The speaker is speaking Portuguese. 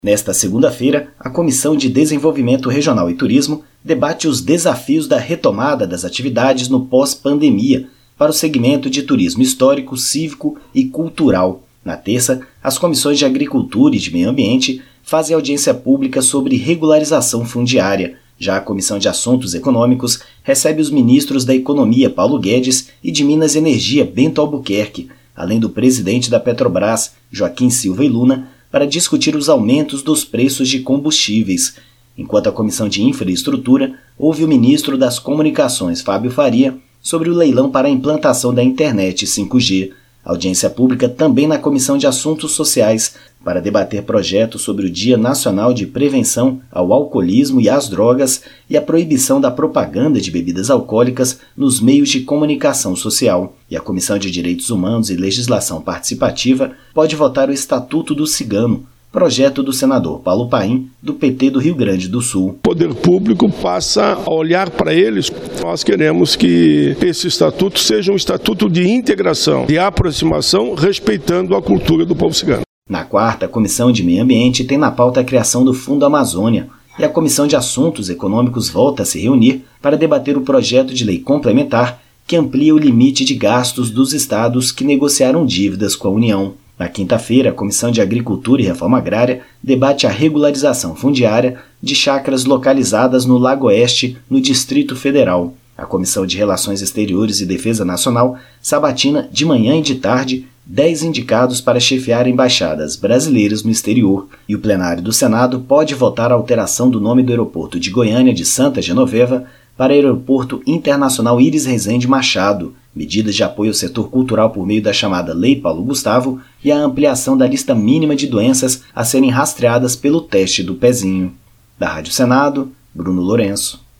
Nesta segunda-feira, a Comissão de Desenvolvimento Regional e Turismo debate os desafios da retomada das atividades no pós-pandemia para o segmento de turismo histórico, cívico e cultural. Na terça, as comissões de Agricultura e de Meio Ambiente fazem audiência pública sobre regularização fundiária. Já a Comissão de Assuntos Econômicos recebe os ministros da Economia, Paulo Guedes, e de Minas e Energia, Bento Albuquerque, além do presidente da Petrobras, Joaquim Silva e Luna, para discutir os aumentos dos preços de combustíveis. Enquanto a Comissão de Infraestrutura ouve o ministro das Comunicações, Fábio Faria, sobre o leilão para a implantação da internet 5G. Audiência pública também na Comissão de Assuntos Sociais, para debater projetos sobre o Dia Nacional de Prevenção ao Alcoolismo e às Drogas e a proibição da propaganda de bebidas alcoólicas nos meios de comunicação social. E a Comissão de Direitos Humanos e Legislação Participativa pode votar o Estatuto do Cigano, projeto do senador Paulo Paim, do PT do Rio Grande do Sul. O poder público passa a olhar para eles. Nós queremos que esse estatuto seja um estatuto de integração, de aproximação, respeitando a cultura do povo cigano. Na quarta, a Comissão de Meio Ambiente tem na pauta a criação do Fundo Amazônia, e a Comissão de Assuntos Econômicos volta a se reunir para debater o projeto de lei complementar que amplia o limite de gastos dos estados que negociaram dívidas com a União. Na quinta-feira, a Comissão de Agricultura e Reforma Agrária debate a regularização fundiária de chácaras localizadas no Lago Oeste, no Distrito Federal. A Comissão de Relações Exteriores e Defesa Nacional sabatina de manhã e de tarde 10 indicados para chefiar embaixadas brasileiras no exterior, e o plenário do Senado pode votar a alteração do nome do aeroporto de Goiânia de Santa Genoveva para Aeroporto Internacional Iris Rezende Machado, medidas de apoio ao setor cultural por meio da chamada Lei Paulo Gustavo e a ampliação da lista mínima de doenças a serem rastreadas pelo teste do pezinho. Da Rádio Senado, Bruno Lourenço.